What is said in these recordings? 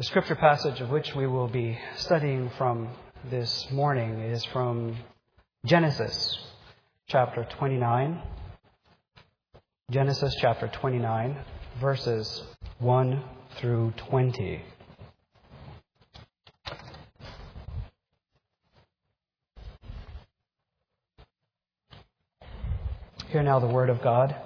The scripture passage of which we will be studying from this morning is from Genesis chapter 29. Genesis chapter 29, verses 1 through 20. Hear now the word of God.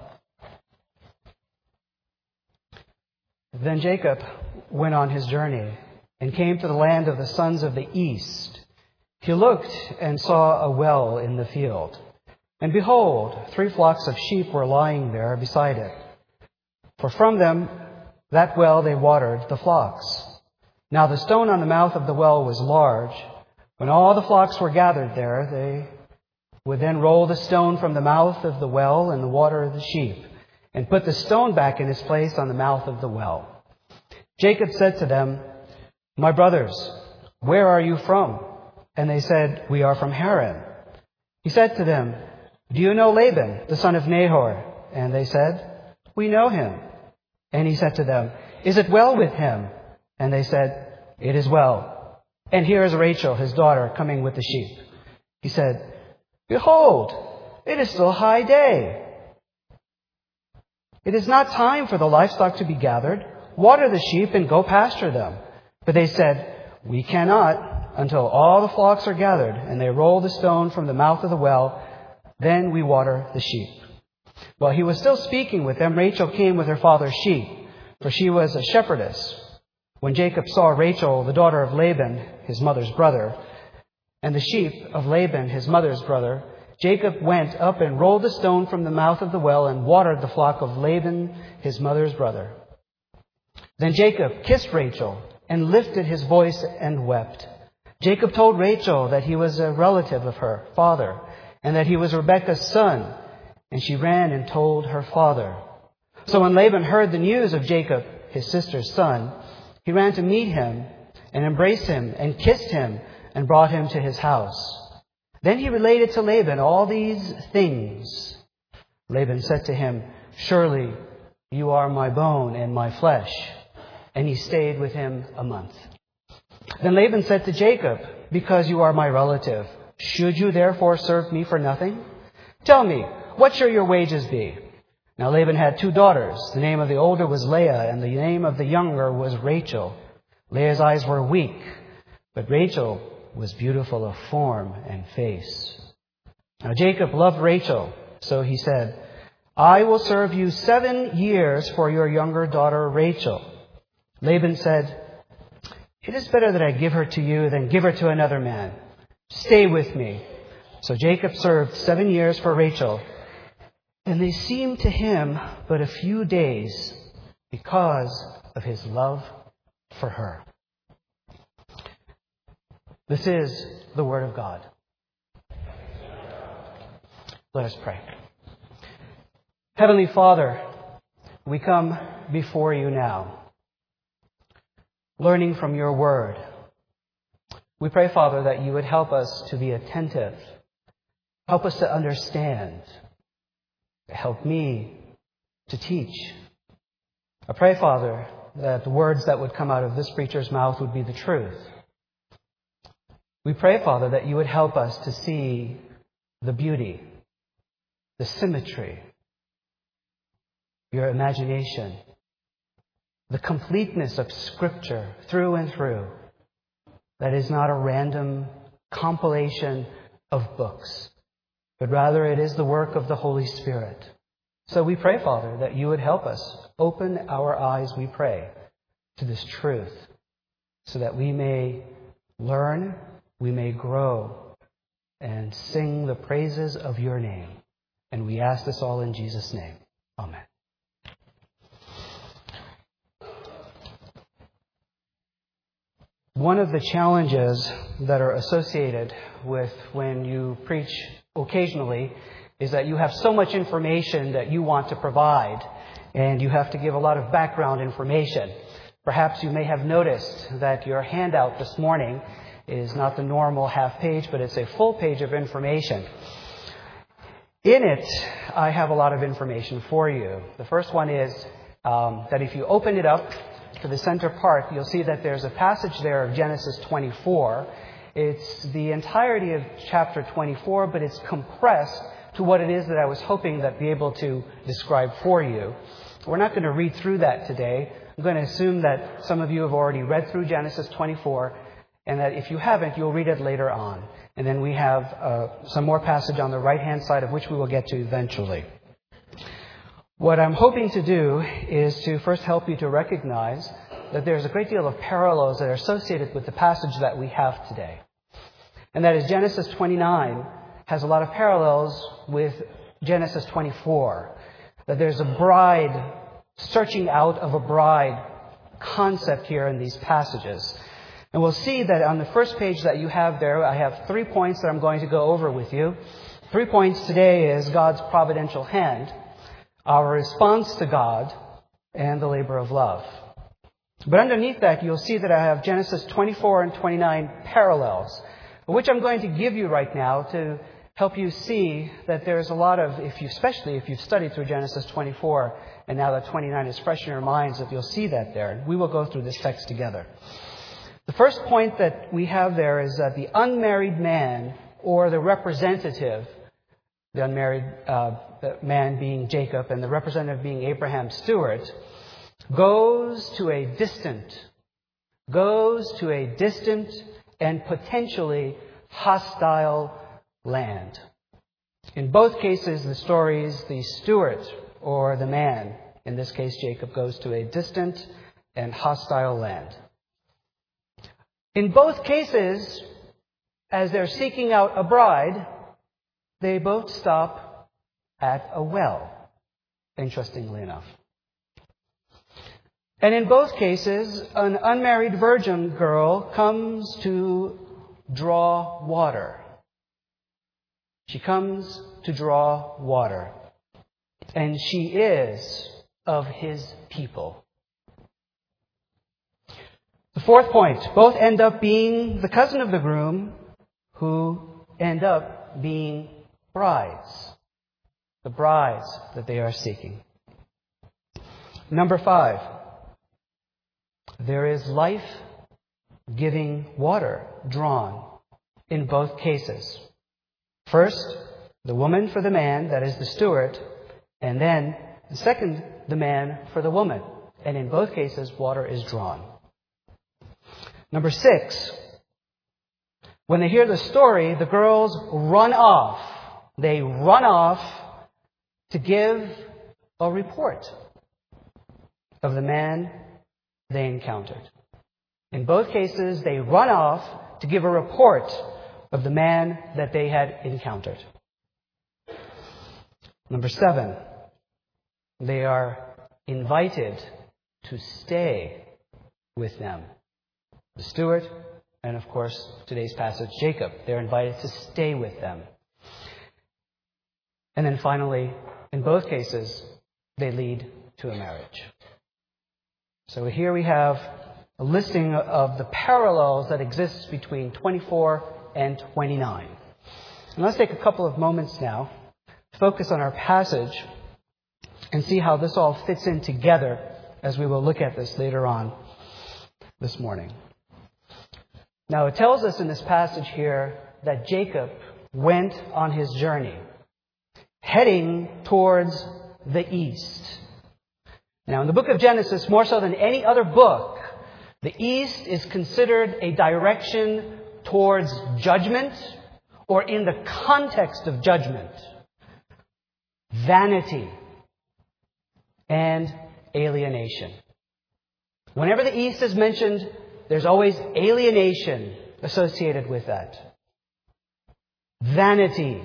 Then Jacob went on his journey and came to the land of the sons of the east. He looked and saw a well in the field. And behold, 3 flocks of sheep were lying there beside it. For from them, that well, they watered the flocks. Now the stone on the mouth of the well was large. When all the flocks were gathered there, they would then roll the stone from the mouth of the well and water the sheep, and put the stone back in its place on the mouth of the well. Jacob said to them, "My brothers, where are you from?" And they said, "We are from Haran." He said to them, "Do you know Laban, the son of Nahor?" And they said, "We know him." And he said to them, "Is it well with him?" And they said, "It is well. And here is Rachel, his daughter, coming with the sheep." He said, "Behold, it is still high day. It is not time for the livestock to be gathered. Water the sheep and go pasture them." But they said, "We cannot until all the flocks are gathered." And they rolled the stone from the mouth of the well. Then we water the sheep. While he was still speaking with them, Rachel came with her father's sheep, for she was a shepherdess. When Jacob saw Rachel, the daughter of Laban, his mother's brother, and the sheep of Laban, his mother's brother, Jacob went up and rolled the stone from the mouth of the well and watered the flock of Laban, his mother's brother. Then Jacob kissed Rachel and lifted his voice and wept. Jacob told Rachel that he was a relative of her father and that he was Rebekah's son, and she ran and told her father. So when Laban heard the news of Jacob, his sister's son, he ran to meet him and embraced him and kissed him and brought him to his house. Then he related to Laban all these things. Laban said to him, "Surely you are my bone and my flesh." And he stayed with him a month. Then Laban said to Jacob, "Because you are my relative, should you therefore serve me for nothing? Tell me, what shall your wages be?" Now Laban had 2 daughters. The name of the older was Leah, and the name of the younger was Rachel. Leah's eyes were weak, but Rachel was beautiful of form and face. Now Jacob loved Rachel, so he said, "I will serve you 7 years for your younger daughter Rachel." Laban said, "It is better that I give her to you than give her to another man. Stay with me." So Jacob served 7 years for Rachel, and they seemed to him but a few days because of his love for her. This is the word of God. Let us pray. Heavenly Father, we come before you now, learning from your word. We pray, Father, that you would help us to be attentive. Help us to understand. Help me to teach. I pray, Father, that the words that would come out of this preacher's mouth would be the truth. We pray, Father, that you would help us to see the beauty, the symmetry, your imagination, the completeness of Scripture through and through. That is not a random compilation of books, but rather it is the work of the Holy Spirit. So we pray, Father, that you would help us. Open our eyes, we pray, to this truth, so that we may learn, we may grow, and sing the praises of your name. And we ask this all in Jesus' name. Amen. One of the challenges that are associated with when you preach occasionally is that you have so much information that you want to provide, and you have to give a lot of background information. Perhaps you may have noticed that your handout this morning is not the normal half page, but it's a full page of information. In it, I have a lot of information for you. The first one is that if you open it up, to the center part, you'll see that there's a passage there of Genesis 24. It's the entirety of chapter 24, but it's compressed to what it is that I was hoping that be able to describe for you. We're not going to read through that today. I'm going to assume that some of you have already read through Genesis 24, and that if you haven't, you'll read it later on. And then we have some more passage on the right-hand side, of which we will get to eventually. What I'm hoping to do is to first help you to recognize that there's a great deal of parallels that are associated with the passage that we have today. And that is Genesis 29 has a lot of parallels with Genesis 24. That there's a bride, searching out of a bride concept here in these passages. And we'll see that on the first page that you have there, I have 3 points that I'm going to go over with you. 3 points today is God's providential hand, our response to God, and the labor of love. But underneath that, you'll see that I have Genesis 24 and 29 parallels, which I'm going to give you right now to help you see that there's a lot of, especially if you've studied through Genesis 24, and now that 29 is fresh in your minds, that you'll see that there. We will go through this text together. The first point that we have there is that the unmarried man, or the representative, the unmarried man being Jacob and the representative being Abraham's steward, goes to a distant and potentially hostile land. In both cases, the stories, the steward or the man, in this case Jacob, goes to a distant and hostile land. In both cases, as they're seeking out a bride, they both stop at a well, interestingly enough. And in both cases, an unmarried virgin girl comes to draw water. She comes to draw water. And she is of his people. The fourth point, both end up being the cousin of the groom, who end up being brides. The brides that they are seeking. Number 5. There is life-giving water drawn in both cases. First, the woman for the man, that is the steward, and then, the second, the man for the woman. And in both cases, water is drawn. Number 6, when they hear the story, the girls run off. They run off to give a report of the man they encountered. In both cases, they run off to give a report of the man that they had encountered. Number 7, they are invited to stay with them. The steward, and of course, today's passage, Jacob. They're invited to stay with them. And then finally, in both cases, they lead to a marriage. So here we have a listing of the parallels that exist between 24 and 29. And let's take a couple of moments now to focus on our passage and see how this all fits in together as we will look at this later on this morning. Now, it tells us in this passage here that Jacob went on his journey, heading towards the east. Now, in the book of Genesis, more so than any other book, the east is considered a direction towards judgment, or in the context of judgment, vanity and alienation. Whenever the east is mentioned, there's always alienation associated with that. Vanity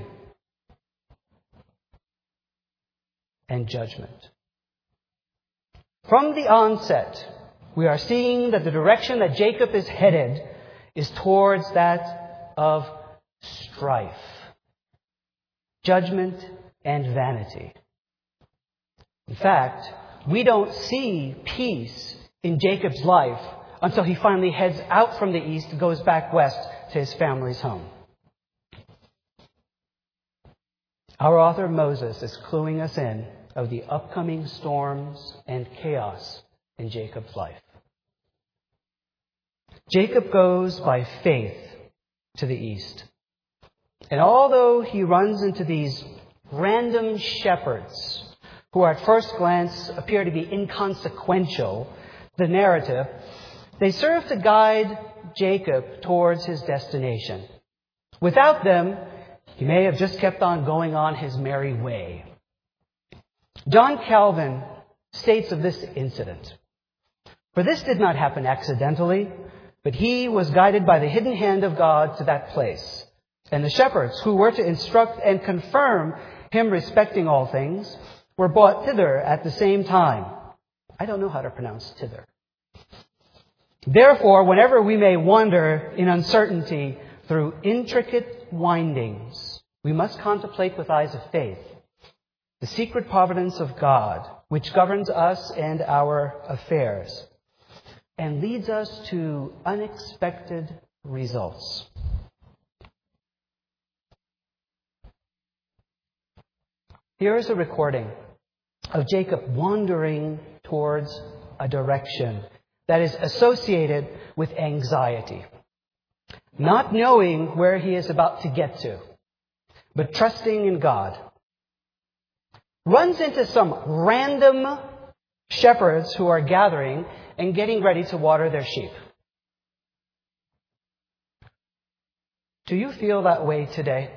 and judgment. From the onset, we are seeing that the direction that Jacob is headed is towards that of strife, judgment, and vanity. In fact, we don't see peace in Jacob's life until he finally heads out from the east and goes back west to his family's home. Our author Moses is cluing us in of the upcoming storms and chaos in Jacob's life. Jacob goes by faith to the east. And although he runs into these random shepherds who at first glance appear to be inconsequential to the narrative, they serve to guide Jacob towards his destination. Without them, he may have just kept on going on his merry way. John Calvin states of this incident, "For this did not happen accidentally, but he was guided by the hidden hand of God to that place. And the shepherds who were to instruct and confirm him respecting all things were brought thither at the same time." I don't know how to pronounce thither. "Therefore, whenever we may wander in uncertainty through intricate windings, we must contemplate with eyes of faith the secret providence of God, which governs us and our affairs and leads us to unexpected results." Here is a recording of Jacob wandering towards a direction that is associated with anxiety, not knowing where he is about to get to, but trusting in God. Runs into some random shepherds who are gathering and getting ready to water their sheep. Do you feel that way today?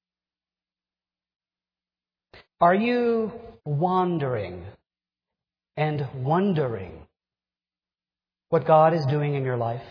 Are you wandering and wondering what God is doing in your life?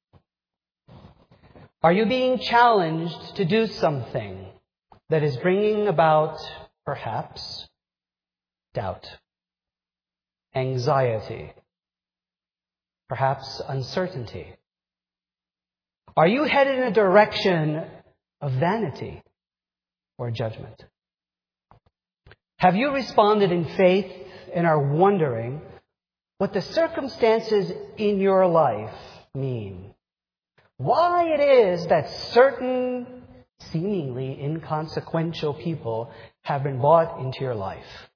Are you being challenged to do something that is bringing about, perhaps, doubt, anxiety, perhaps uncertainty? Are you headed in a direction of vanity or judgment? Have you responded in faith and are wondering what the circumstances in your life mean? Why it is that certain seemingly inconsequential people have been brought into your life?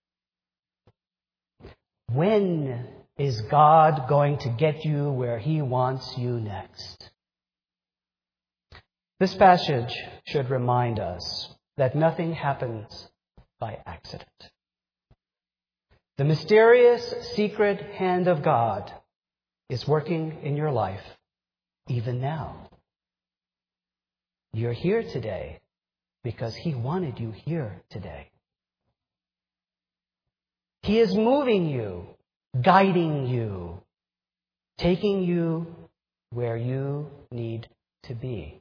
When is God going to get you where He wants you next? This passage should remind us that nothing happens by accident. The mysterious, secret hand of God is working in your life even now. You're here today because He wanted you here today. He is moving you, guiding you, taking you where you need to be.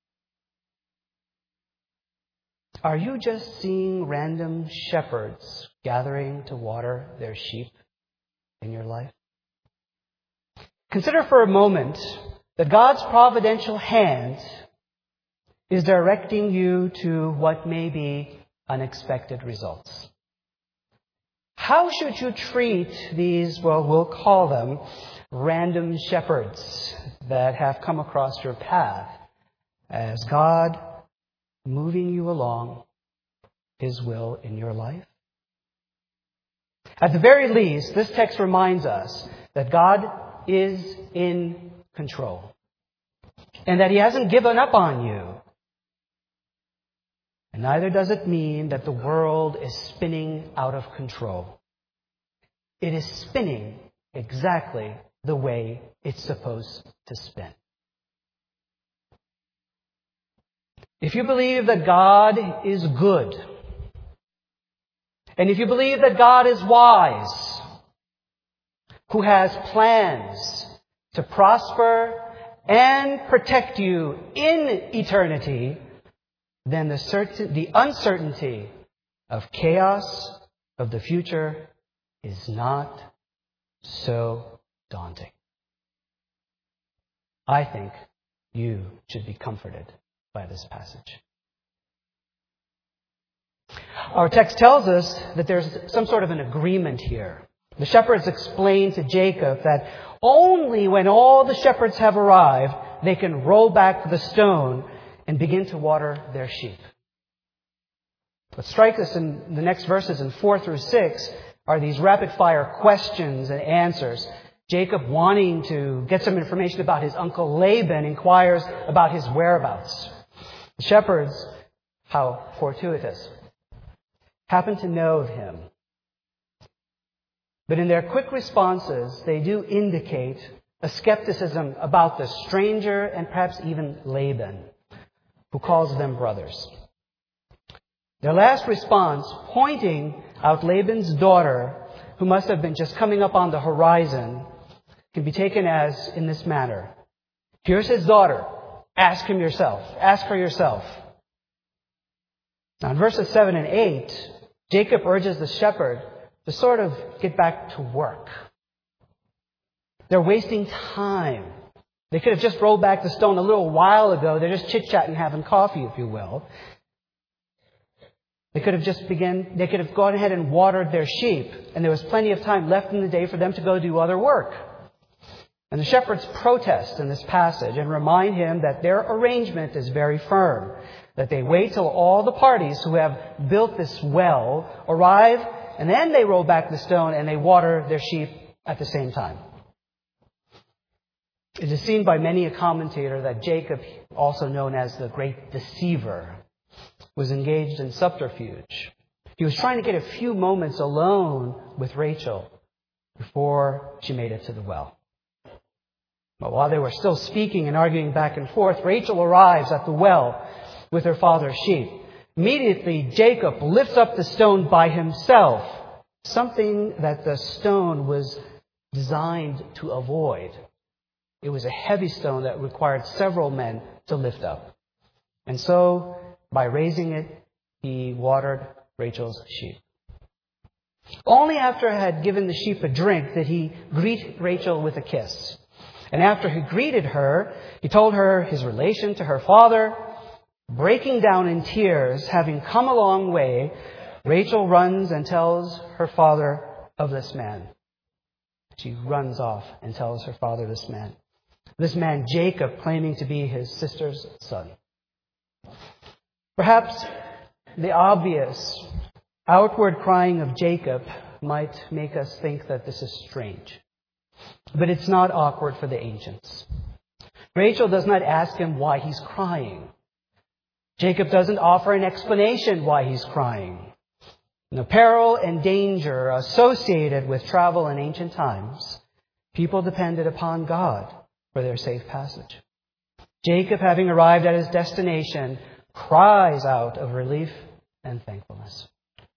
Are you just seeing random shepherds gathering to water their sheep in your life? Consider for a moment that God's providential hand is directing you to what may be unexpected results. How should you treat these, we'll call them random shepherds that have come across your path as God moving you along His will in your life? At the very least, this text reminds us that God is in control and that He hasn't given up on you. And neither does it mean that the world is spinning out of control. It is spinning exactly the way it's supposed to spin. If you believe that God is good, and if you believe that God is wise, who has plans to prosper and protect you in eternity, then the uncertainty of chaos of the future is not so daunting. I think you should be comforted by this passage. Our text tells us that there's some sort of an agreement here. The shepherds explain to Jacob that only when all the shepherds have arrived, they can roll back the stone and begin to water their sheep. What strikes us in the next verses in 4 through 6 are these rapid-fire questions and answers. Jacob, wanting to get some information about his uncle Laban, inquires about his whereabouts. The shepherds, how fortuitous, happen to know of him. But in their quick responses, they do indicate a skepticism about the stranger and perhaps even Laban, who calls them brothers. Their last response, pointing out Laban's daughter, who must have been just coming up on the horizon, can be taken as in this manner. Here's his daughter. Ask him yourself. Ask her yourself. Now in verses 7 and 8, Jacob urges the shepherd to sort of get back to work. They're wasting time. They could have just rolled back the stone a little while ago. They're just chit-chatting, having coffee, if you will. They could have gone ahead and watered their sheep, and there was plenty of time left in the day for them to go do other work. And the shepherds protest in this passage and remind him that their arrangement is very firm, that they wait till all the parties who have built this well arrive, and then they roll back the stone and they water their sheep at the same time. It is seen by many a commentator that Jacob, also known as the great deceiver, was engaged in subterfuge. He was trying to get a few moments alone with Rachel before she made it to the well. But while they were still speaking and arguing back and forth, Rachel arrives at the well with her father's sheep. Immediately, Jacob lifts up the stone by himself, something that the stone was designed to avoid. It was a heavy stone that required several men to lift up. And so, by raising it, he watered Rachel's sheep. Only after he had given the sheep a drink did he greet Rachel with a kiss. And after he greeted her, he told her his relation to her father. Breaking down in tears, having come a long way, Rachel runs and tells her father of this man. She runs off and tells her father this man. This man, Jacob, claiming to be his sister's son. Perhaps the obvious outward crying of Jacob might make us think that this is strange. But it's not awkward for the ancients. Rachel does not ask him why he's crying. Jacob doesn't offer an explanation why he's crying. The peril and danger associated with travel in ancient times, people depended upon God for their safe passage. Jacob, having arrived at his destination, cries out of relief and thankfulness.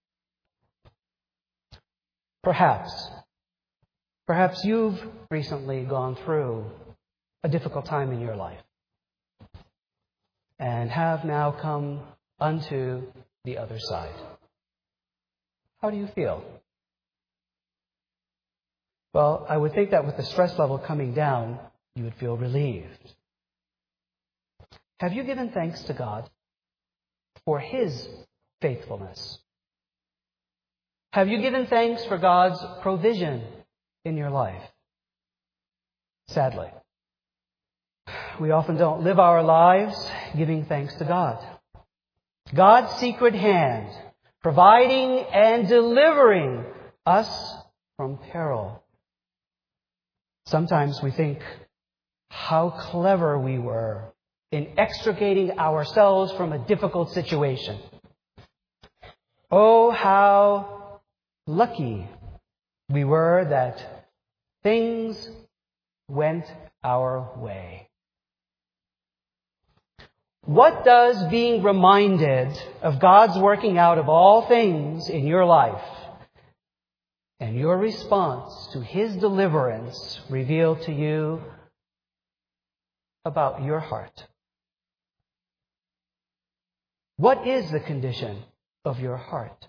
Perhaps you've recently gone through a difficult time in your life and have now come unto the other side. How do you feel? Well, I would think that with the stress level coming down, you would feel relieved. Have you given thanks to God for His faithfulness? Have you given thanks for God's provision in your life? Sadly, we often don't live our lives giving thanks to God. God's secret hand, providing and delivering us from peril. Sometimes we think how clever we were in extricating ourselves from a difficult situation. Oh, how lucky we were that things went our way. What does being reminded of God's working out of all things in your life and your response to His deliverance reveal to you about your heart? What is the condition of your heart?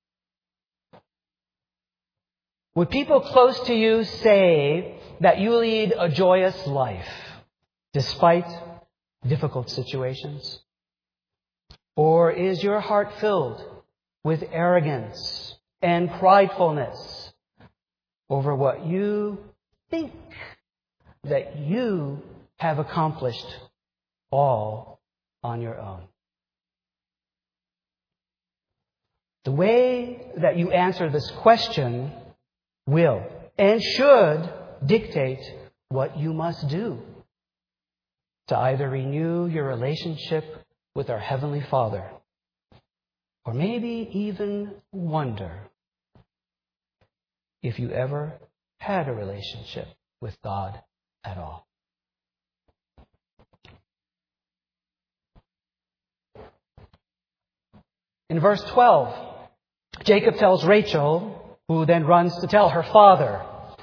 Would people close to you say that you lead a joyous life despite difficult situations? Or is your heart filled with arrogance and pridefulness over what you think that you have accomplished all on your own? The way that you answer this question will and should dictate what you must do to either renew your relationship with our Heavenly Father, or maybe even wonder if you ever had a relationship with God at all. In verse 12, Jacob tells Rachel, who then runs to tell her father.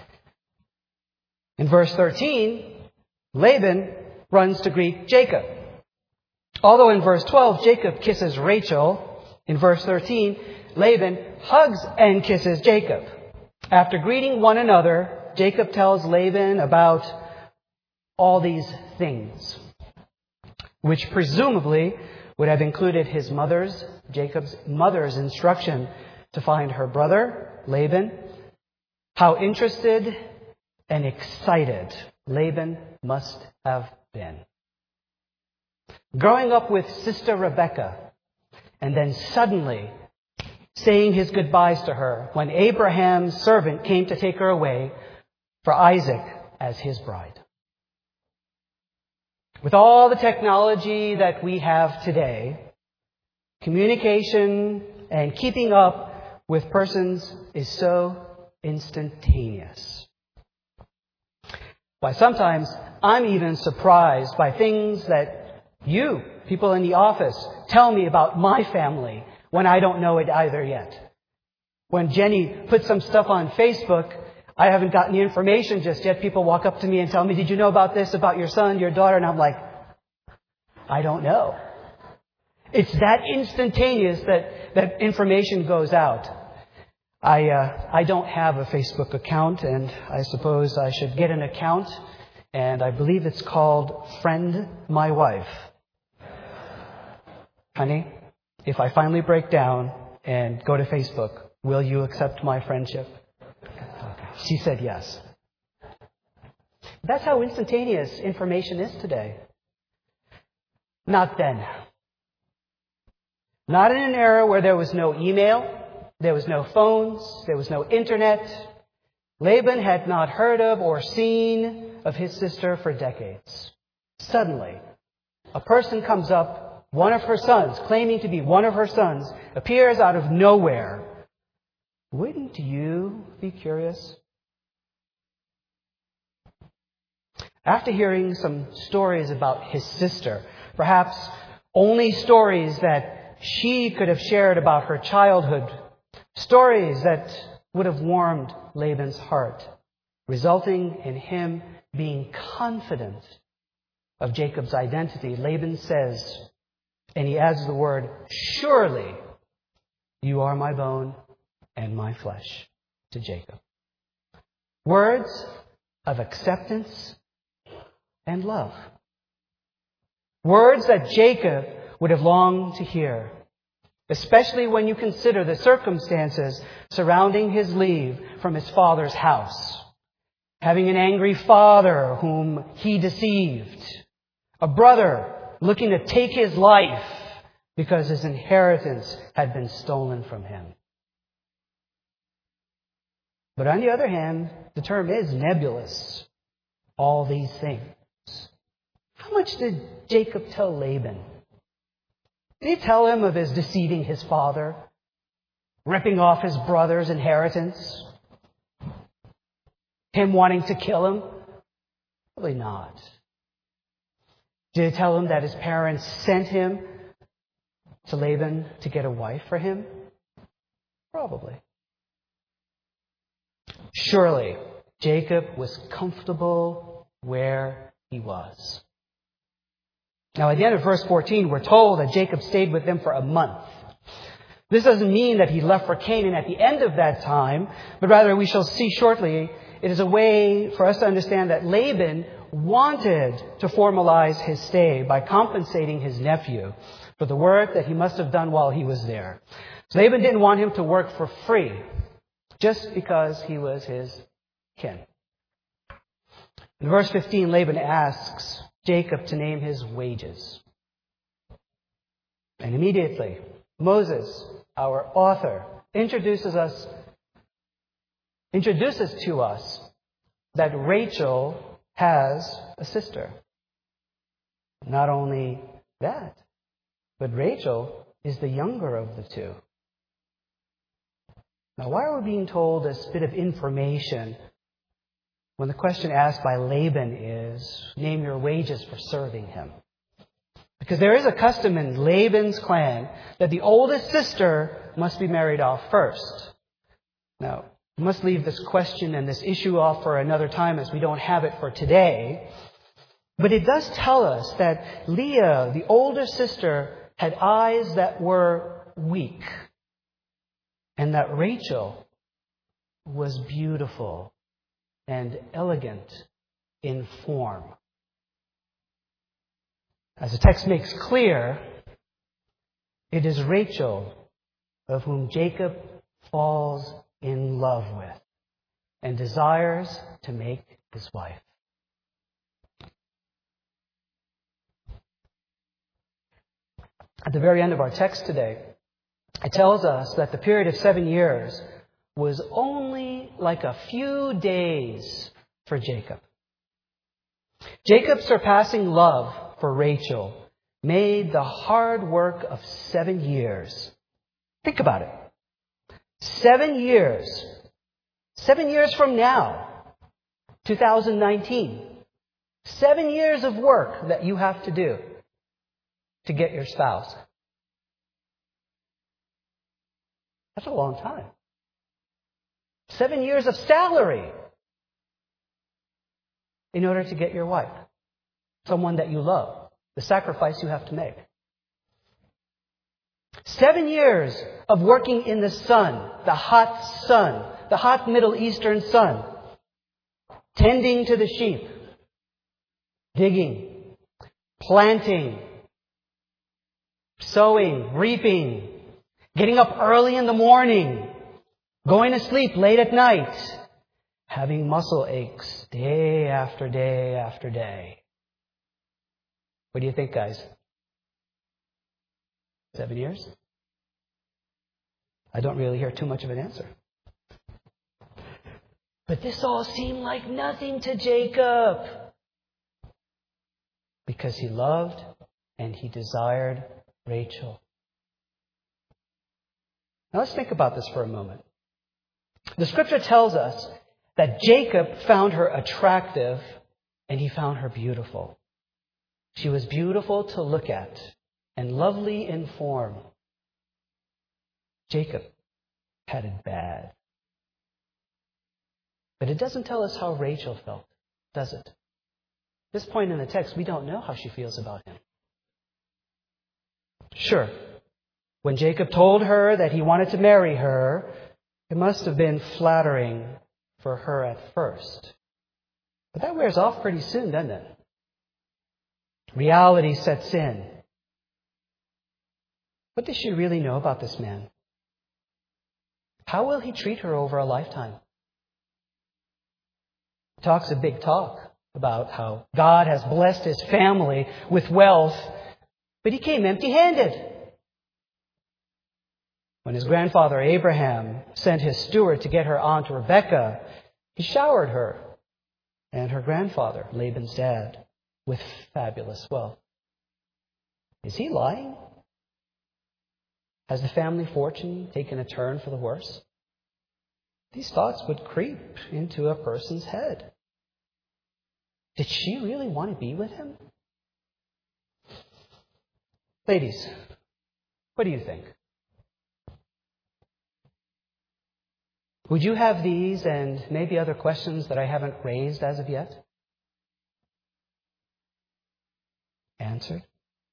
In verse 13, Laban runs to greet Jacob. Although in verse 12, Jacob kisses Rachel, in verse 13, Laban hugs and kisses Jacob. After greeting one another, Jacob tells Laban about all these things, which presumably would have included Jacob's mother's instruction to find her brother, Laban. How interested and excited Laban must have been. Growing up with Sister Rebekah, and then suddenly saying his goodbyes to her when Abraham's servant came to take her away for Isaac as his bride. With all the technology that we have today, communication and keeping up with persons is so instantaneous. Why, sometimes I'm even surprised by things that you, people in the office, tell me about my family when I don't know it either yet. When Jenny puts some stuff on Facebook, I haven't gotten the information just yet. People walk up to me and tell me, "Did you know about this, about your son, your daughter?" And I'm like, I don't know. It's that instantaneous that information goes out. I don't have a Facebook account, and I suppose I should get an account, and I believe it's called Friend My Wife. Honey, if I finally break down and go to Facebook, will you accept my friendship? Okay. She said yes. That's how instantaneous information is today. Not then. Not in an era where there was no email, there was no phones, there was no internet. Laban had not heard of or seen of his sister for decades. Suddenly, a person comes up, one of her sons, claiming to be one of her sons, appears out of nowhere. Wouldn't you be curious? After hearing some stories about his sister, perhaps only stories that she could have shared about her childhood, stories that would have warmed Laban's heart, resulting in him being confident of Jacob's identity, Laban says, and he adds the word, "Surely you are my bone and my flesh," to Jacob. Words of acceptance and love. Words that Jacob would have longed to hear, especially when you consider the circumstances surrounding his leave from his father's house. Having an angry father whom he deceived, a brother looking to take his life because his inheritance had been stolen from him. But on the other hand, the term is nebulous. All these things. How much did Jacob tell Laban? Did he tell him of his deceiving his father, ripping off his brother's inheritance, him wanting to kill him? Probably not. Did he tell him that his parents sent him to Laban to get a wife for him? Probably. Surely, Jacob was comfortable where he was. Now, at the end of verse 14, we're told that Jacob stayed with them for a month. This doesn't mean that he left for Canaan at the end of that time, but rather we shall see shortly, it is a way for us to understand that Laban wanted to formalize his stay by compensating his nephew for the work that he must have done while he was there. So Laban didn't want him to work for free just because he was his kin. In verse 15, Laban asks Jacob to name his wages. And immediately, Moses, our author, introduces to us that Rachel has a sister. Not only that, but Rachel is the younger of the two. Now, why are we being told this bit of information when the question asked by Laban is, name your wages for serving him? Because there is a custom in Laban's clan that the oldest sister must be married off first. Now, we must leave this question and this issue off for another time as we don't have it for today. But it does tell us that Leah, the older sister, had eyes that were weak. And that Rachel was beautiful and elegant in form. As the text makes clear, it is Rachel of whom Jacob falls in love with and desires to make his wife. At the very end of our text today, it tells us that the period of 7 years was only like a few days for Jacob. Jacob's surpassing love for Rachel made the hard work of 7 years. Think about it. 7 years. 7 years from now, 2019. 7 years of work that you have to do to get your spouse. That's a long time. 7 years of salary in order to get your wife, someone that you love, the sacrifice you have to make. 7 years of working in the sun, the hot Middle Eastern sun, tending to the sheep, digging, planting, sowing, reaping, getting up early in the morning, going to sleep late at night, having muscle aches day after day after day. What do you think, guys? 7 years? I don't really hear too much of an answer. But this all seemed like nothing to Jacob, because he loved and he desired Rachel. Now let's think about this for a moment. The scripture tells us that Jacob found her attractive and he found her beautiful. She was beautiful to look at and lovely in form. Jacob had it bad. But it doesn't tell us how Rachel felt, does it? At this point in the text, we don't know how she feels about him. Sure, when Jacob told her that he wanted to marry her, it must have been flattering for her at first. But that wears off pretty soon, doesn't it? Reality sets in. What does she really know about this man? How will he treat her over a lifetime? He talks a big talk about how God has blessed his family with wealth, but he came empty-handed. When his grandfather Abraham sent his steward to get her aunt Rebekah, he showered her and her grandfather, Laban's dad, with fabulous wealth. Is he lying? Has the family fortune taken a turn for the worse? These thoughts would creep into a person's head. Did she really want to be with him? Ladies, what do you think? Would you have these and maybe other questions that I haven't raised as of yet answered?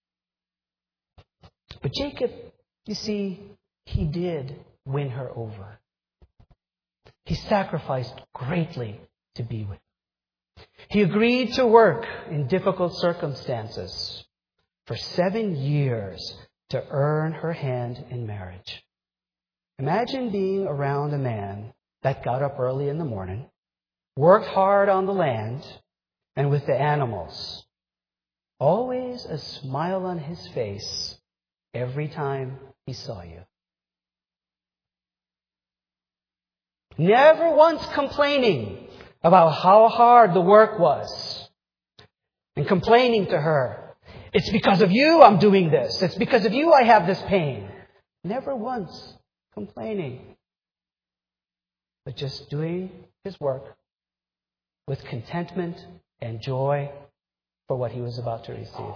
But Jacob, you see, he did win her over. He sacrificed greatly to be with her. He agreed to work in difficult circumstances for 7 years to earn her hand in marriage. Imagine being around a man that got up early in the morning, worked hard on the land and with the animals. Always a smile on his face every time he saw you. Never once complaining about how hard the work was and complaining to her, "It's because of you I'm doing this. It's because of you I have this pain." Never once complaining, but just doing his work with contentment and joy for what he was about to receive.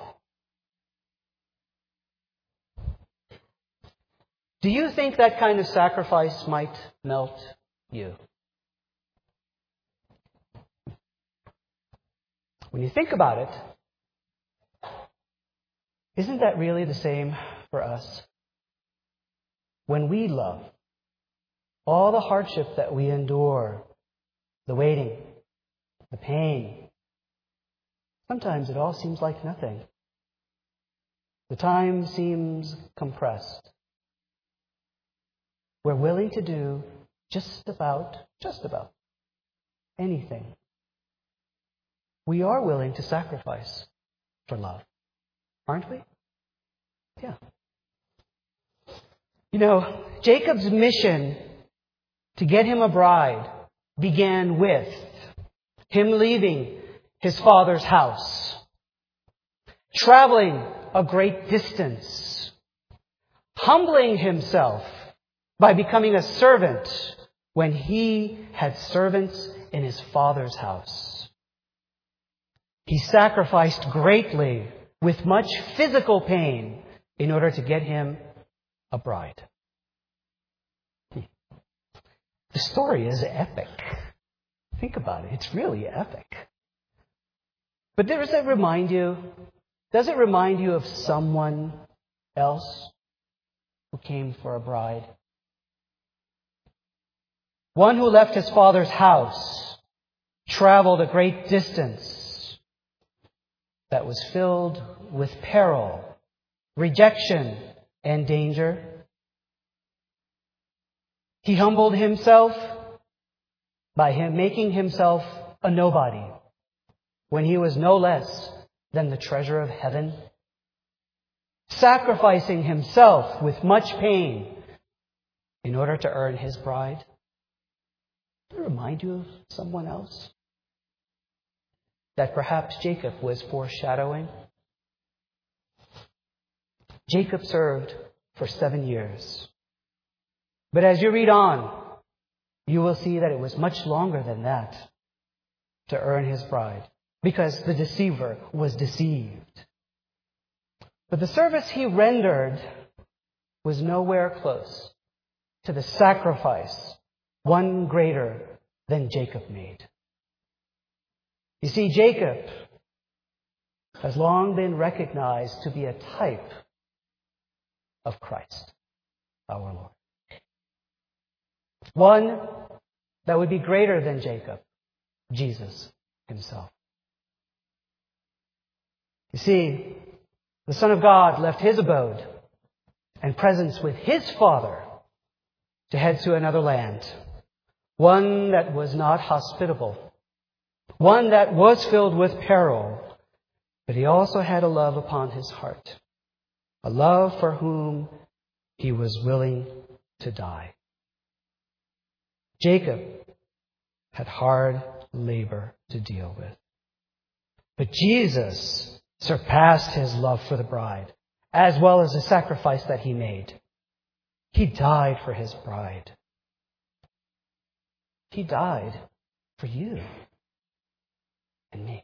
Do you think that kind of sacrifice might melt you? When you think about it, isn't that really the same for us? When we love, all the hardship that we endure, the waiting, the pain, sometimes it all seems like nothing. The time seems compressed. We're willing to do just about anything. We are willing to sacrifice for love, aren't we? Yeah. You know, Jacob's mission to get him a bride began with him leaving his father's house, traveling a great distance, humbling himself by becoming a servant when he had servants in his father's house. He sacrificed greatly with much physical pain in order to get him a bride. The story is epic. Think about it. It's really epic. But does it remind you of someone else who came for a bride? One who left his father's house, traveled a great distance that was filled with peril, rejection, and danger. He humbled himself by making himself a nobody when he was no less than the treasure of heaven, sacrificing himself with much pain in order to earn his bride. Does it remind you of someone else that perhaps Jacob was foreshadowing? Jacob served for 7 years. But as you read on, you will see that it was much longer than that to earn his bride, because the deceiver was deceived. But the service he rendered was nowhere close to the sacrifice one greater than Jacob made. You see, Jacob has long been recognized to be a type of Christ, our Lord. One that would be greater than Jacob, Jesus himself. You see, the Son of God left his abode and presence with his Father to head to another land, one that was not hospitable, one that was filled with peril, but he also had a love upon his heart, a love for whom he was willing to die. Jacob had hard labor to deal with. But Jesus surpassed his love for the bride, as well as the sacrifice that he made. He died for his bride. He died for you and me.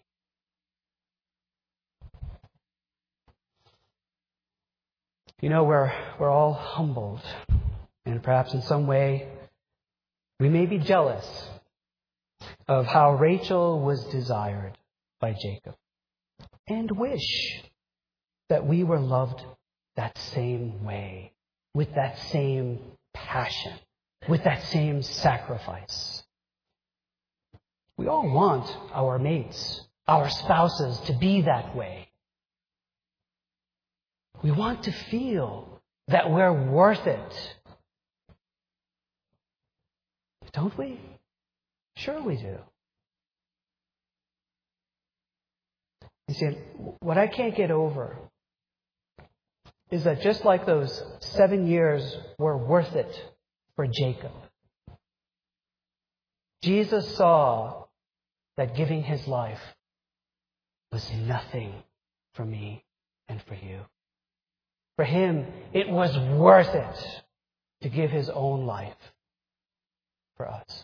You know, we're all humbled, and perhaps in some way we may be jealous of how Rachel was desired by Jacob, and wish that we were loved that same way, with that same passion, with that same sacrifice. We all want our mates, our spouses, to be that way. We want to feel that we're worth it. Don't we? Sure we do. You see, what I can't get over is that just like those 7 years were worth it for Jacob, Jesus saw that giving his life was nothing for me and for you. For him, it was worth it to give his own life for us.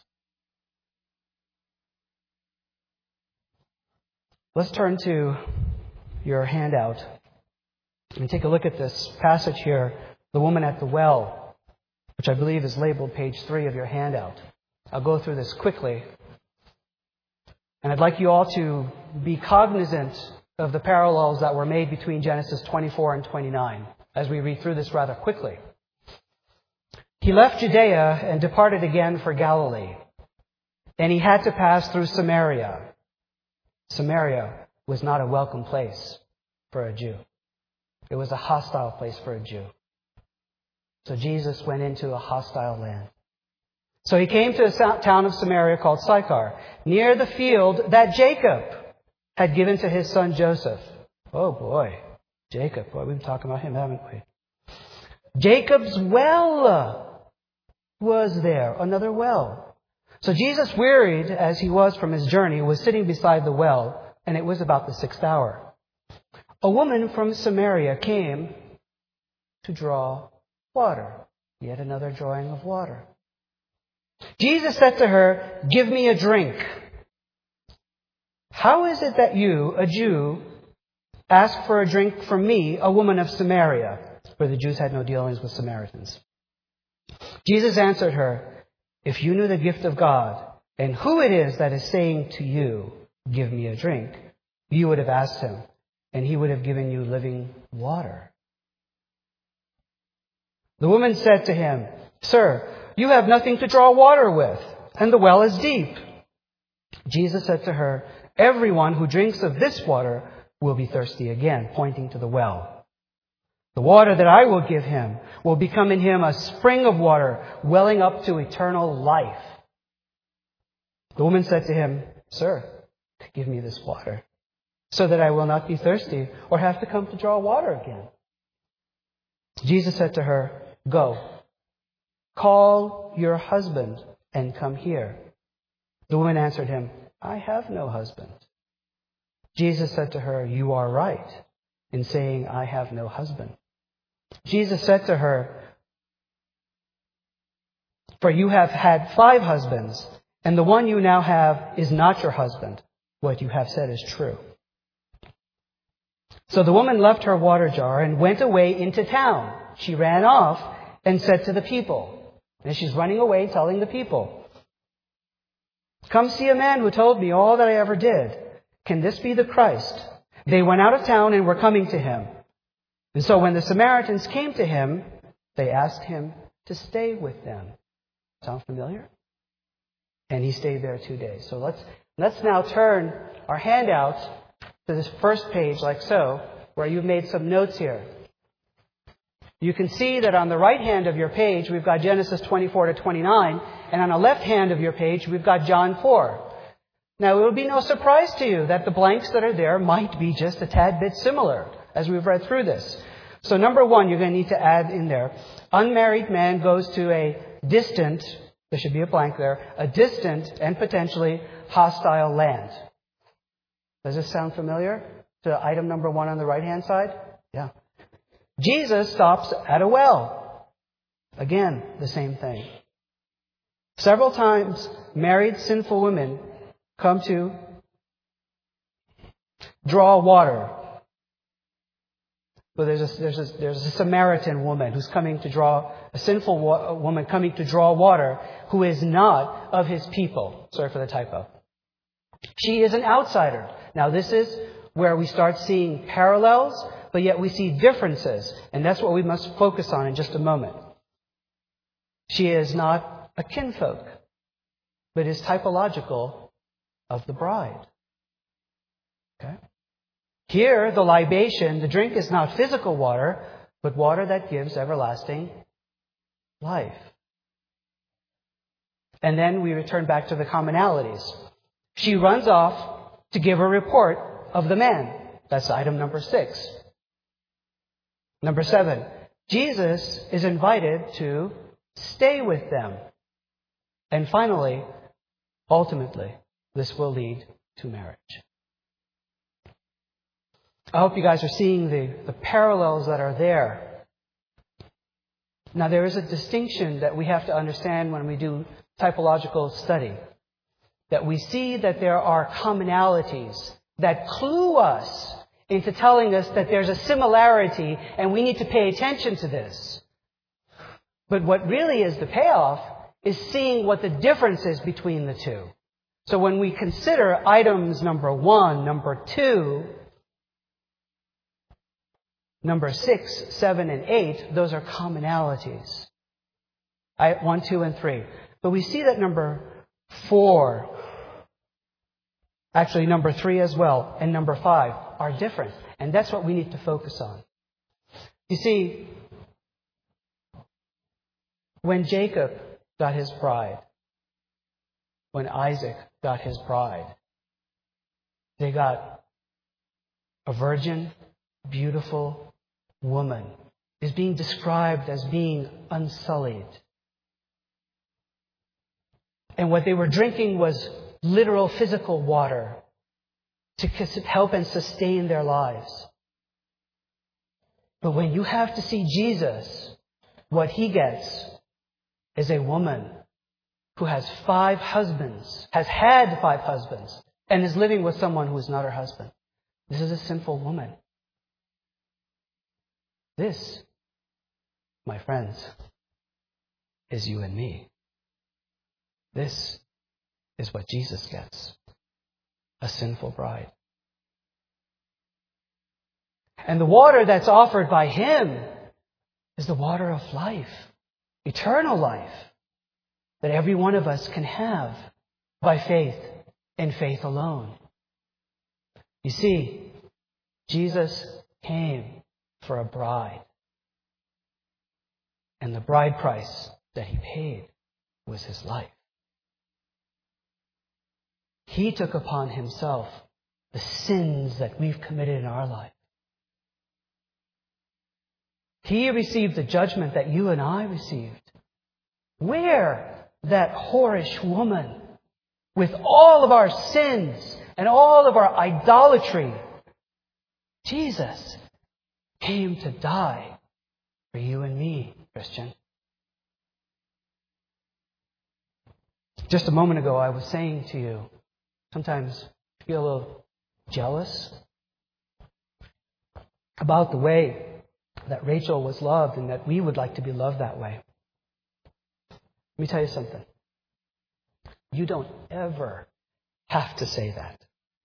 Let's turn to your handout and take a look at this passage here, the woman at the well, which I believe is labeled page 3 of your handout. I'll go through this quickly. And I'd like you all to be cognizant of the parallels that were made between Genesis 24 and 29 as we read through this rather quickly. He left Judea and departed again for Galilee. And he had to pass through Samaria. Samaria was not a welcome place for a Jew. It was a hostile place for a Jew. So Jesus went into a hostile land. So he came to a town of Samaria called Sychar, near the field that Jacob had given to his son Joseph. Oh boy, Jacob. Boy, we've been talking about him, haven't we? Jacob's well was there, another well. So Jesus, wearied as he was from his journey, was sitting beside the well, and it was about the 6th hour. A woman from Samaria came to draw water. Yet another drawing of water. Jesus said to her, "Give me a drink." How is it that you, a Jew, ask for a drink from me, a woman of Samaria? For the Jews had no dealings with Samaritans. Jesus answered her, "If you knew the gift of God and who it is that is saying to you, 'Give me a drink,' you would have asked him, and he would have given you living water." The woman said to him, "Sir, you have nothing to draw water with, and the well is deep." Jesus said to her, "Everyone who drinks of this water will be thirsty again," pointing to the well. "The water that I will give him will become in him a spring of water welling up to eternal life." The woman said to him, "Sir, give me this water, so that I will not be thirsty or have to come to draw water again." Jesus said to her, "Go, call your husband and come here." The woman answered him, "I have no husband." Jesus said to her, "You are right in saying, 'I have no husband.'" Jesus said to her, "For you have had 5 husbands, and the one you now have is not your husband. What you have said is true." So the woman left her water jar and went away into town. She ran off and said to the people, and she's running away telling the people, "Come see a man who told me all that I ever did. Can this be the Christ?" They went out of town and were coming to him. And so when the Samaritans came to him, they asked him to stay with them. Sound familiar? And he stayed there 2 days. So let's now turn our handout to this first page like so, where you've made some notes here. You can see that on the right hand of your page, we've got Genesis 24 to 29, and on the left hand of your page, we've got John 4. Now, it will be no surprise to you that the blanks that are there might be just a tad bit similar as we've read through this. So number 1, you're going to need to add in there, unmarried man goes to a distant, there should be a blank there, a distant and potentially hostile land. Does this sound familiar to item number 1 on the right-hand side? Yeah. Jesus stops at a well. Again, the same thing. Several times, married sinful women come to draw water. But there's a Samaritan woman who's coming to draw, a sinful woman coming to draw water who is not of his people. Sorry for the typo. She is an outsider. Now this is where we start seeing parallels, but yet we see differences. And that's what we must focus on in just a moment. She is not a kinfolk, but is typological of the bride. Okay? Here, the libation, the drink is not physical water, but water that gives everlasting life. And then we return back to the commonalities. She runs off to give a report of the man. That's item number 6. Number 7, Jesus is invited to stay with them. And finally, ultimately, this will lead to marriage. I hope you guys are seeing the parallels that are there. Now, there is a distinction that we have to understand when we do typological study. That we see that there are commonalities that clue us into telling us that there's a similarity and we need to pay attention to this. But what really is the payoff is seeing what the difference is between the two. So when we consider items number 1, number 2, number 6, 7, and 8, those are commonalities. 1, 2, and 3. But we see that number 4, actually number 3 as well, and number 5 are different. And that's what we need to focus on. You see, when Jacob got his bride, when Isaac got his bride, they got a virgin, beautiful woman, is being described as being unsullied. And what they were drinking was literal physical water to help and sustain their lives. But when you have to see Jesus, what he gets is a woman who has 5 husbands, has had 5 husbands, and is living with someone who is not her husband. This is a sinful woman. This, my friends, is you and me. This is what Jesus gets. A sinful bride. And the water that's offered by him is the water of life. Eternal life. That every one of us can have by faith and faith alone. You see, Jesus came for a bride. And the bride price that he paid was his life. He took upon himself the sins that we've committed in our life. He received the judgment that you and I received. Where that whorish woman, with all of our sins and all of our idolatry, Jesus came to die for you and me, Christian. Just a moment ago, I was saying to you, sometimes I feel a little jealous about the way that Rachel was loved and that we would like to be loved that way. Let me tell you something. You don't ever have to say that.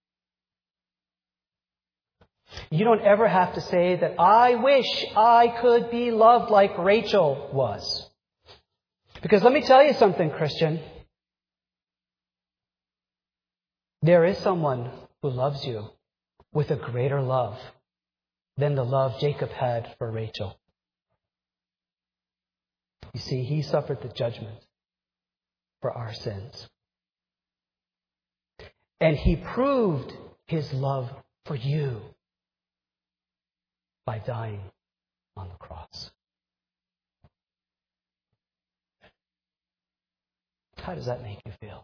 You don't ever have to say that I wish I could be loved like Rachel was. Because let me tell you something, Christian. There is someone who loves you with a greater love than the love Jacob had for Rachel. You see, he suffered the judgment for our sins. And he proved his love for you by dying on the cross. How does that make you feel?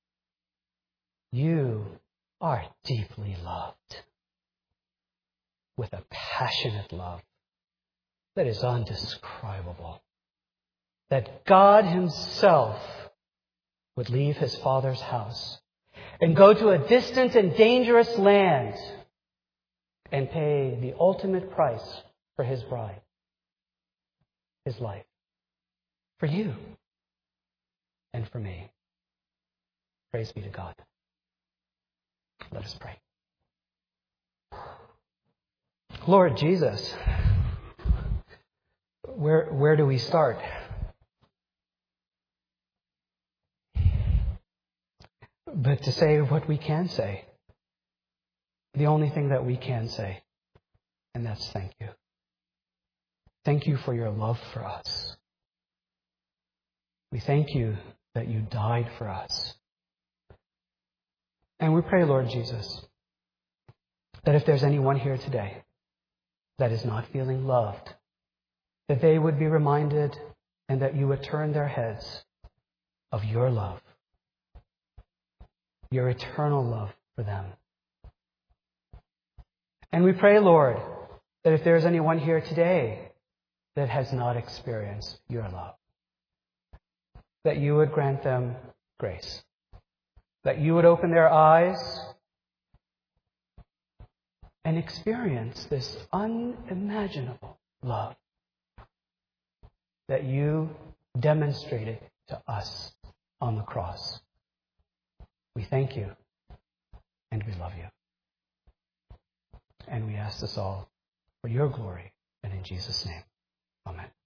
You are deeply loved with a passionate love that is undescribable. That God himself would leave his Father's house and go to a distant and dangerous land and pay the ultimate price for his bride, his life, for you and for me. Praise be to God. Let us pray. Lord Jesus, where do we start? But to say what we can say. The only thing that we can say. And that's thank you. Thank you for your love for us. We thank you that you died for us. And we pray, Lord Jesus, that if there's anyone here today that is not feeling loved, that they would be reminded and that you would turn their heads of your love, your eternal love for them. And we pray, Lord, that if there is anyone here today that has not experienced your love, that you would grant them grace, that you would open their eyes and experience this unimaginable love that you demonstrated to us on the cross. We thank you and we love you. And we ask this all for your glory and in Jesus' name. Amen.